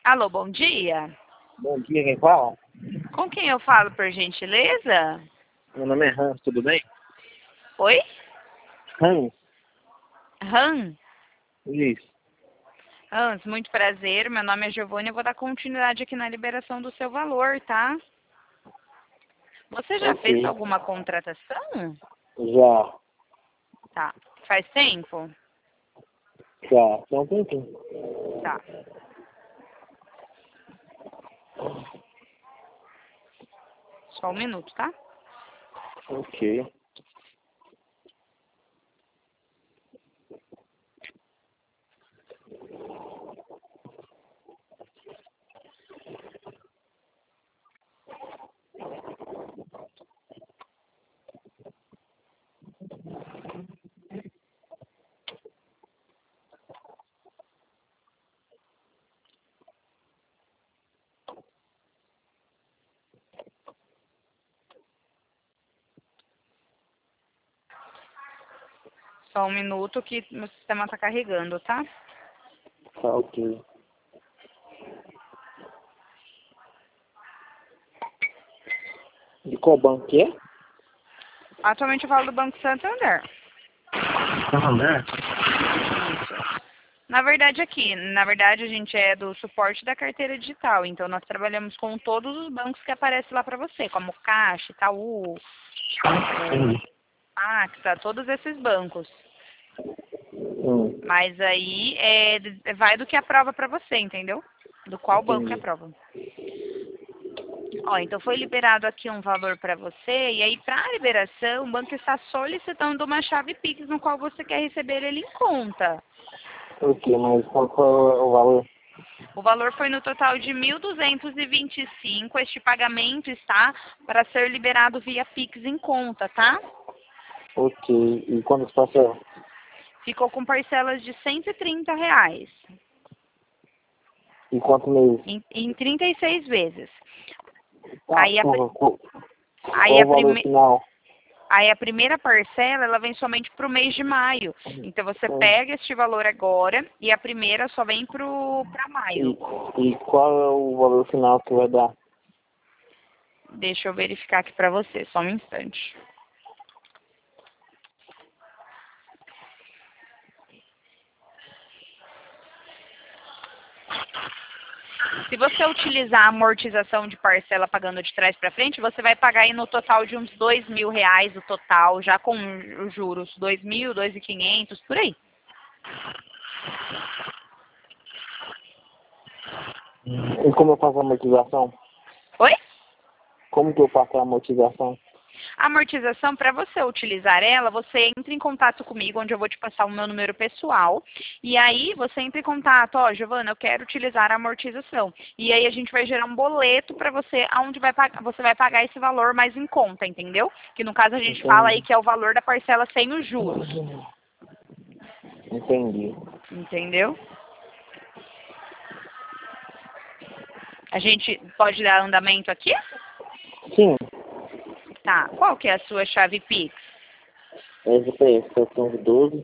Alô, bom dia. Bom dia, quem fala? Com quem eu falo, por gentileza? Meu nome é Hans, tudo bem? Oi? Hans, Han? isso. Hans, muito prazer. Meu nome é Giovanni. Eu vou dar continuidade aqui na liberação do seu valor, tá? Você já fez Ok. alguma contratação? Já, Tá. Faz tempo? já. Tem um tempinho. Tá. Só um minuto, tá? Ok. Só um minuto que meu sistema tá carregando, tá? Tá ok. De qual banco que é? Atualmente eu falo do Banco Santander. Santander? Na verdade, a gente é do suporte da carteira digital. Então, nós trabalhamos com todos os bancos que aparecem lá para você, como Caixa, Itaú, AXA, todos esses bancos. Mas aí vai do que aprova para você, entendeu? Do qual banco que Entendi. aprova. Ó, então foi liberado aqui um valor para você, e aí para a liberação, o banco está solicitando uma chave Pix no qual você quer receber ele em conta. Ok, mas qual foi o valor? O valor foi no total de 1.225. Este pagamento está para ser liberado via Pix em conta, tá? Ok. E quando se passa? Ficou com parcelas de R$ 130 E quanto mês? em 36 vezes. Tá, Aí a, pri- aí qual a, o valor prime- final? aí a primeira parcela ela vem somente para o mês de maio. Então você pega este valor agora e a primeira só vem para maio. E qual é o valor final que vai dar? Deixa eu verificar aqui para você, só um instante. Se você utilizar a amortização de parcela pagando de trás para frente, você vai pagar aí no total de uns R$ 2.000 o total, já com os juros, 2.000, 2.500, por aí. E como eu faço a amortização? Oi? Como que eu faço a amortização? A amortização, para você utilizar ela, você entra em contato comigo, onde eu vou te passar o meu número pessoal. E aí você entra em contato, ó, Giovana, eu quero utilizar a amortização. E aí a gente vai gerar um boleto para você, aonde você vai pagar esse valor mais em conta, entendeu? Que no caso a gente fala aí que é o valor da parcela sem os juros. Entendi. Entendeu? A gente pode dar andamento aqui? Sim, Tá. Qual que é a sua chave Pix? SPF 712,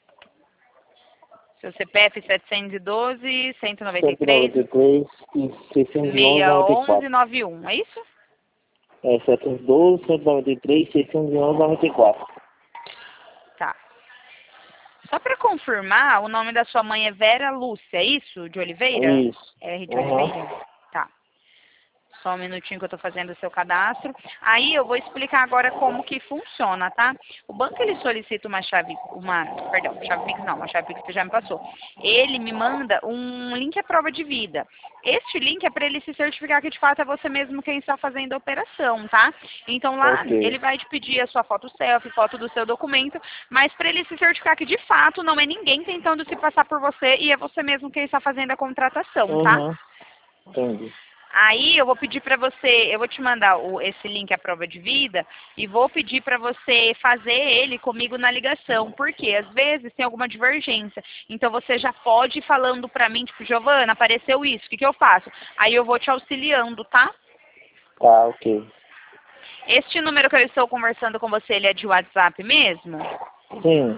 Seu CPF 712 193 193 e 611, 94. 6191, é isso? É 712, 193, 611, 94. Tá. Só para confirmar, o nome da sua mãe é Vera Lúcia, é isso? De Oliveira? Isso. R de Aham. Oliveira? Tá. Só um minutinho que eu estou fazendo o seu cadastro. Aí eu vou explicar agora como que funciona, tá? O banco ele solicita chave Pix não, uma chave Pix que já me passou. Ele me manda um link à prova de vida. Este link é para ele se certificar que de fato é você mesmo quem está fazendo a operação, tá? Então lá Ok. ele vai te pedir a sua foto selfie, foto do seu documento, mas para ele se certificar que de fato não é ninguém tentando se passar por você e é você mesmo quem está fazendo a contratação, tá? Uhum. Entendi. Aí eu vou pedir para você, eu vou te mandar esse link à prova de vida e vou pedir para você fazer ele comigo na ligação, porque às vezes tem alguma divergência. Então você já pode ir falando para mim, tipo, Giovana, apareceu isso, o que eu faço? Aí eu vou te auxiliando, tá? Tá, ok. Este número que eu estou conversando com você, ele é de WhatsApp mesmo? Sim.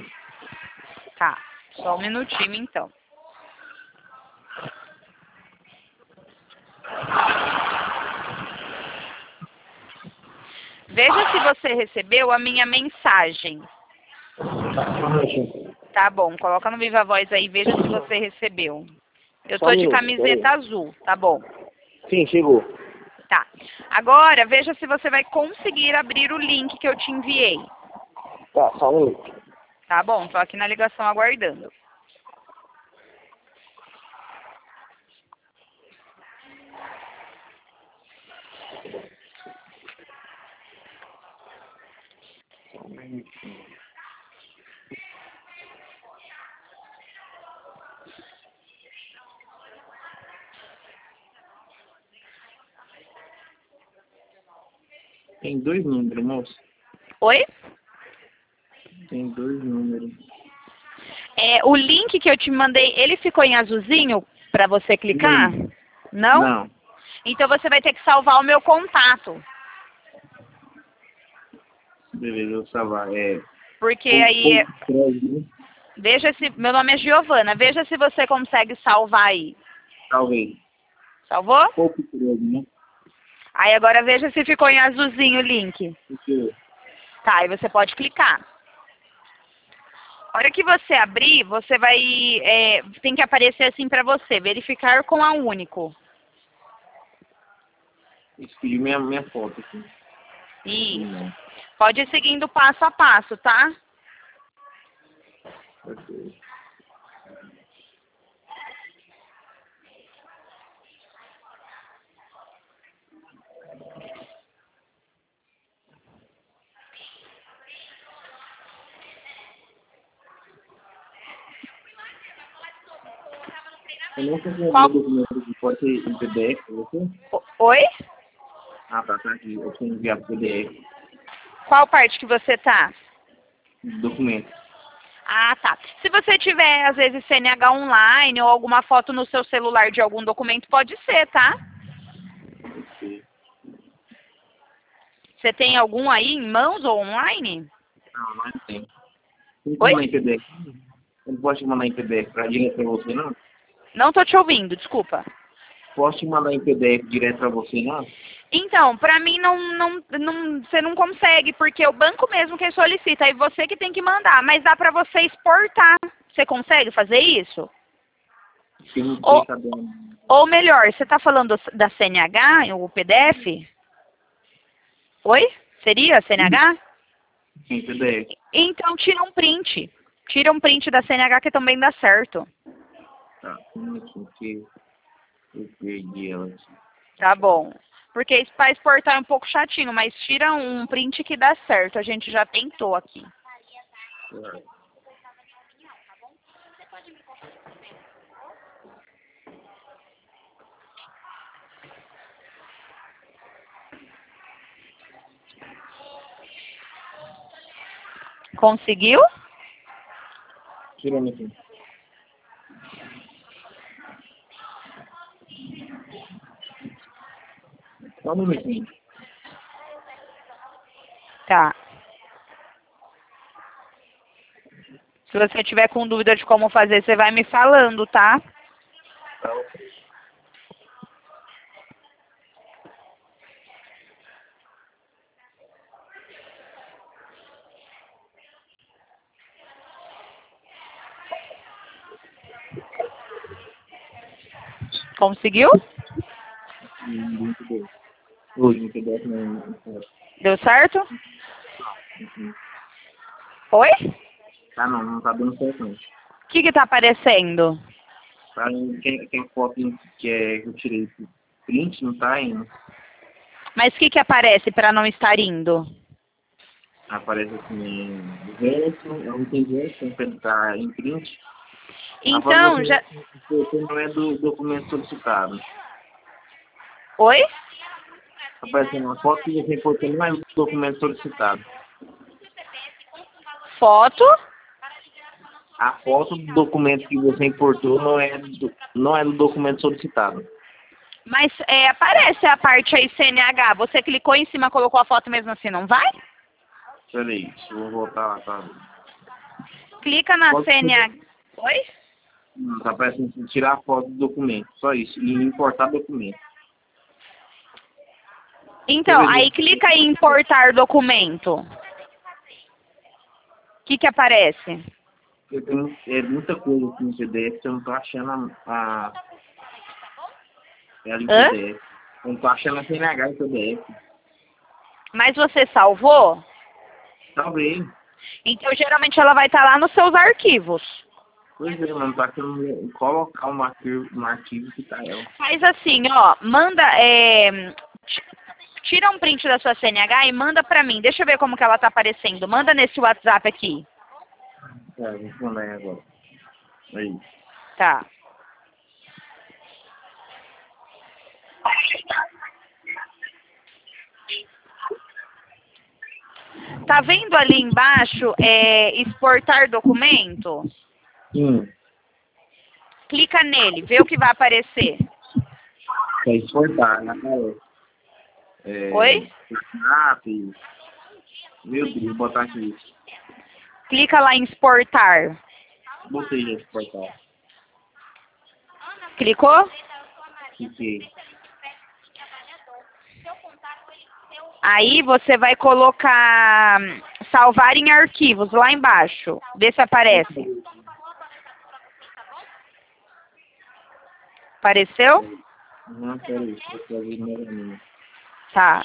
Tá, só um minutinho então. Veja se você recebeu a minha mensagem. Tá bom, coloca no Viva Voz aí, veja se você recebeu. Eu Só tô um de minuto, camiseta peraí. azul, tá bom. Sim, chegou. Tá. Agora, veja se você vai conseguir abrir o link que eu te enviei. Tá, só um minuto. Tá bom, tô aqui na ligação aguardando. Tem 2 números, moço. Oi? Tem 2 números. O link que eu te mandei, ele ficou em azulzinho pra você clicar? Não? Não. Então você vai ter que salvar o meu contato. Beleza, eu vou salvar. Porque aí, veja se... Meu nome é Giovana. Veja se você consegue salvar aí. Talvez. Salvou? Pouco curioso, né? Aí agora veja se ficou em azulzinho o link. Porque Tá, aí você pode clicar. A hora que você abrir, você vai... tem que aparecer assim pra você. Verificar com a Único. escolhi minha foto aqui. Isso. Não. Pode ir seguindo passo a passo, tá? Ok. Eu não consegui Qual... o documento de pode ser em PDF pra você? Oi? Ah, tá aqui. Eu tenho enviado PDF. Qual parte que você tá? Documento. Ah, tá. Se você tiver, às vezes, CNH online ou alguma foto no seu celular de algum documento, pode ser, tá? Ok. Você tem algum aí em mãos ou online? Não tem. Tem que Oi? mandar em PDF. Eu não posso te mandar em PDF direto pra você, não? Não tô te ouvindo, desculpa. Posso te mandar em PDF direto pra você, não? Então, pra mim você não consegue, porque é o banco mesmo que solicita, aí você que tem que mandar, mas dá pra você exportar. Você consegue fazer isso? Porque eu não sei Ou, cadê. ou melhor, você tá falando da CNH, o PDF? Oi? Seria CNH? Em PDF. Então tira um print. Tira um print da CNH que também dá certo. Tá, um minutinho que eu perdi ela aqui. Tá bom. Porque isso para exportar é um pouco chatinho, mas tira um print que dá certo. A gente já tentou aqui. Tá. Conseguiu? Tirando aqui. Só um minutinho. Tá. Se você tiver com dúvida de como fazer, você vai me falando, tá? Tá, ok. Conseguiu? Muito bem. Hoje, em PDF não. Deu certo? Enfim. Oi? Tá, não tá dando certo, não. O que tá aparecendo? Tá, tem foto que eu tirei print, não tá indo. Mas o que aparece para não estar indo? Aparece assim, verso, eu não tenho verso, tá em print. A foto Então, já... você não é do documento solicitado. Oi? Aparece uma foto que você importou não é do documento solicitado. Foto? A foto do documento que você importou não é do documento solicitado. Mas aparece a parte aí CNH. Você clicou em cima, colocou a foto mesmo assim, não vai? Peraí, deixa eu voltar lá, tá? Clica na Pode CNH. Oi? Tá aparecendo assim, tirar a foto do documento, só isso. E importar documento. Então, aí clica em importar documento. O que aparece? Eu tenho muita coisa aqui no PDF, eu não tô achando ela em Hã? PDF. Eu não tô achando a CNH em PDF. Mas você salvou? Talvez. Então, geralmente ela vai estar lá nos seus arquivos. Pois é, mano, tá querendo colocar um arquivo que tá ela. Faz assim, ó, manda, tira um print da sua CNH e manda pra mim. Deixa eu ver como que ela tá aparecendo. Manda nesse WhatsApp aqui. É, vou mandar aí agora. Aí. Tá. Tá vendo ali embaixo, exportar documento? Sim, Clica nele, vê o que vai aparecer. é exportar, né? Oi? Meu Deus, vou botar aqui. Clica lá em exportar. Botei já exportar. Clicou? Fiquei. Aí você vai colocar salvar em arquivos lá embaixo. Vê se aparece. Apareceu? Não, peraí, deixa eu fazer novamente. Tá.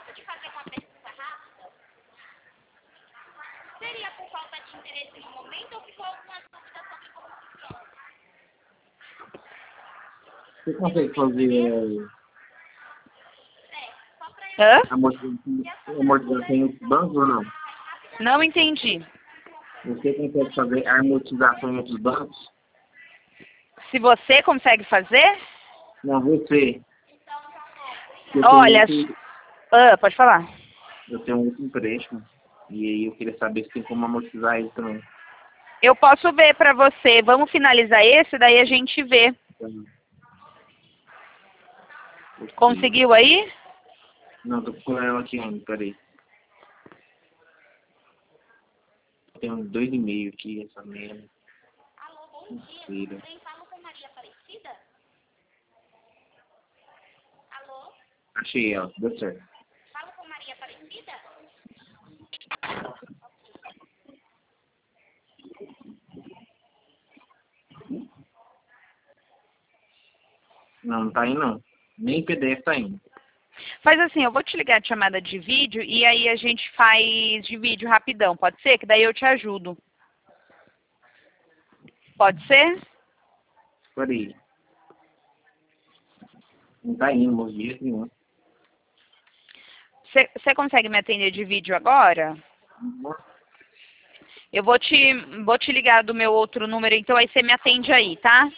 Você consegue fazer Hã? amortização em outros bancos ou não? Não entendi. Você consegue fazer amortização em outros bancos? Se você consegue fazer? Não, você. Olha, pode falar. Eu tenho outro empréstimo. E aí eu queria saber se tem como amortizar ele também. Eu posso ver pra você. Vamos finalizar esse, daí a gente vê. Conseguiu aí? Não, tô procurando aqui ainda, peraí. Tem uns 2,5 aqui, essa merda. Mentira. Achei ela, deu certo. Não, não tá indo não. Nem PDF tá indo. Faz assim, eu vou te ligar de chamada de vídeo e aí a gente faz de vídeo rapidão, pode ser? Que daí eu te ajudo. Pode ser? Peraí. Não tá indo, meus dias nenhum. Você consegue me atender de vídeo agora? Eu vou te ligar do meu outro número, então aí você me atende aí, tá?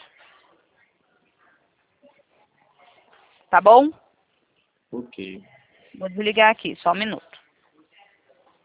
Tá bom? Ok. Vou desligar aqui, só um minuto.